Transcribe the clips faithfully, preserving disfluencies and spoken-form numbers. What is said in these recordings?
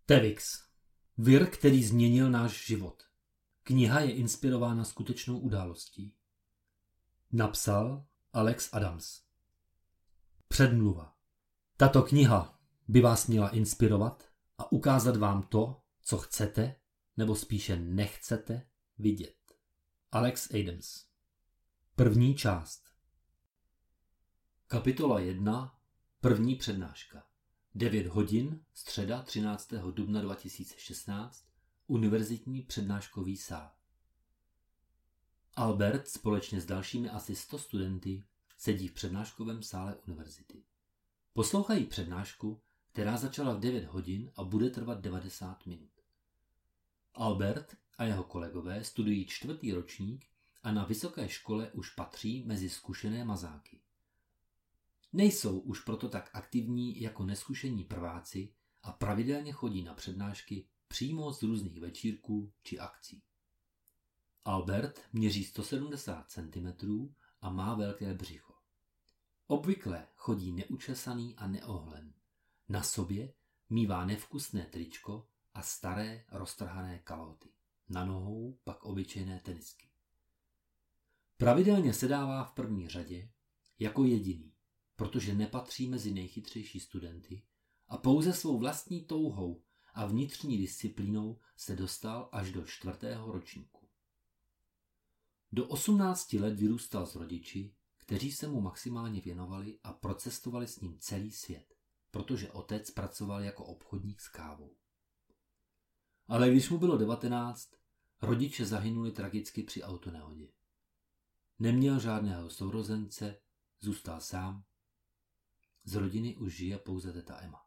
Tevix. Vir, který změnil náš život. Kniha je inspirována skutečnou událostí. Napsal Alex Adams. Předmluva. Tato kniha by vás měla inspirovat a ukázat vám to, co chcete, nebo spíše nechcete vidět. Alex Adams. První část. Kapitola jedna. První přednáška. devět hodin, středa třináctého dubna dva tisíce šestnáct, univerzitní přednáškový sál. Albert společně s dalšími asi sto studenty sedí v přednáškovém sále univerzity. Poslouchají přednášku, která začala v devět hodin a bude trvat devadesát minut. Albert a jeho kolegové studují čtvrtý ročník a na vysoké škole už patří mezi zkušené mazáky. Nejsou už proto tak aktivní jako neskušení prváci a pravidelně chodí na přednášky přímo z různých večírků či akcí. Albert měří sto sedmdesát centimetrů a má velké břicho. Obvykle chodí neučesaný a neohlen. Na sobě mívá nevkusné tričko a staré roztrhané kalhoty. Na nohou pak obyčejné tenisky. Pravidelně sedává v první řadě jako jediný, protože nepatří mezi nejchytřejší studenty a pouze svou vlastní touhou a vnitřní disciplínou se dostal až do čtvrtého ročníku. Do osmnácti let vyrůstal s rodiči, kteří se mu maximálně věnovali a procestovali s ním celý svět, protože otec pracoval jako obchodník s kávou. Ale když mu bylo devatenáct, rodiče zahynuli tragicky při autonehodě. Neměl žádného sourozence, zůstal sám. Z rodiny už žije pouze teta Emma.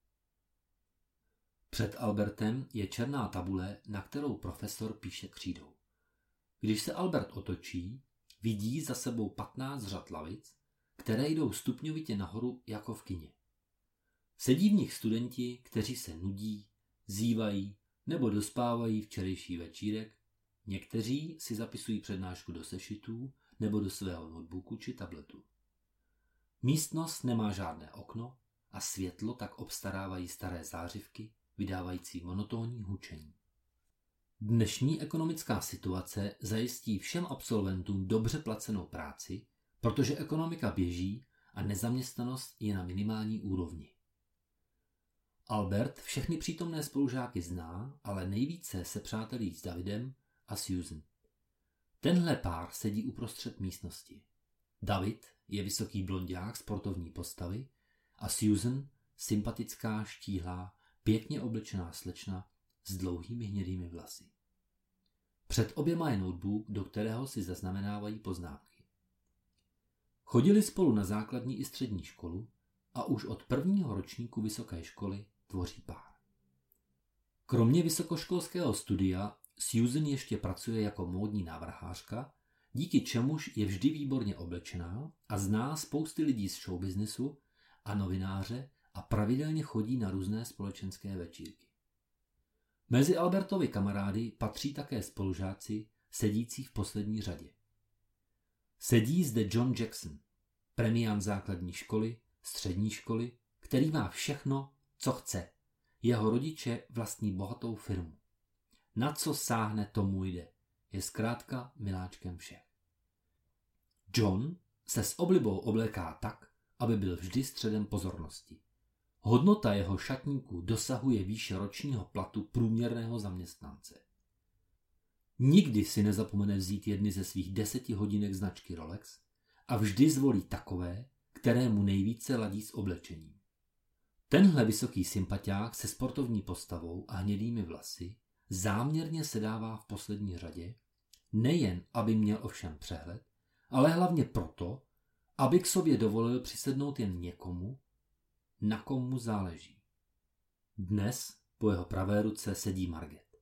Před Albertem je černá tabule, na kterou profesor píše křídou. Když se Albert otočí, vidí za sebou patnáct řad lavic, které jdou stupňovitě nahoru jako v kině. Sedí v nich studenti, kteří se nudí, zívají nebo dospávají včerejší večírek, někteří si zapisují přednášku do sešitů nebo do svého notebooku či tabletu. Místnost nemá žádné okno a světlo tak obstarávají staré zářivky, vydávající monotónní hučení. Dnešní ekonomická situace zajistí všem absolventům dobře placenou práci, protože ekonomika běží a nezaměstnanost je na minimální úrovni. Albert všechny přítomné spolužáky zná, ale nejvíce se přátelí s Davidem a Susan. Tenhle pár sedí uprostřed místnosti. David je vysoký blonďák sportovní postavy a Susan sympatická, štíhlá, pěkně oblečená slečna s dlouhými hnědými vlasy. Před oběma je notebook, do kterého si zaznamenávají poznámky. Chodili spolu na základní i střední školu a už od prvního ročníku vysoké školy tvoří pár. Kromě vysokoškolského studia Susan ještě pracuje jako módní návrhářka, díky čemuž je vždy výborně oblečená a zná spousty lidí z showbiznesu a novináře a pravidelně chodí na různé společenské večírky. Mezi Albertovy kamarády patří také spolužáci sedící v poslední řadě. Sedí zde John Jackson, premián základní školy, střední školy, který má všechno, co chce. Jeho rodiče vlastní bohatou firmu. Na co sáhne, tomu jde. Je zkrátka miláčkem všech. John se s oblibou obléká tak, aby byl vždy středem pozornosti. Hodnota jeho šatníků dosahuje výše ročního platu průměrného zaměstnance. Nikdy si nezapomene vzít jedny ze svých deseti hodinek značky Rolex a vždy zvolí takové, které mu nejvíce ladí s oblečením. Tenhle vysoký sympatiák se sportovní postavou a hnědými vlasy záměrně sedává v poslední řadě, nejen aby měl ovšem přehled, ale hlavně proto, aby k sobě dovolil přisednout jen někomu, na kom mu záleží. Dnes po jeho pravé ruce sedí Marget.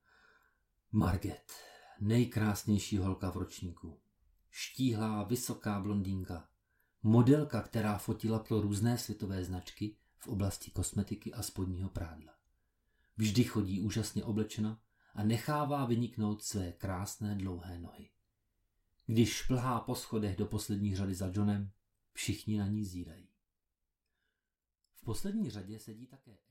Marget, nejkrásnější holka v ročníku. Štíhlá, vysoká blondýnka. Modelka, která fotila pro různé světové značky v oblasti kosmetiky a spodního prádla. Vždy chodí úžasně oblečena a nechává vyniknout své krásné dlouhé nohy. Když šplhá po schodech do poslední řady za Johnem, všichni na ní zírají. V poslední řadě sedí také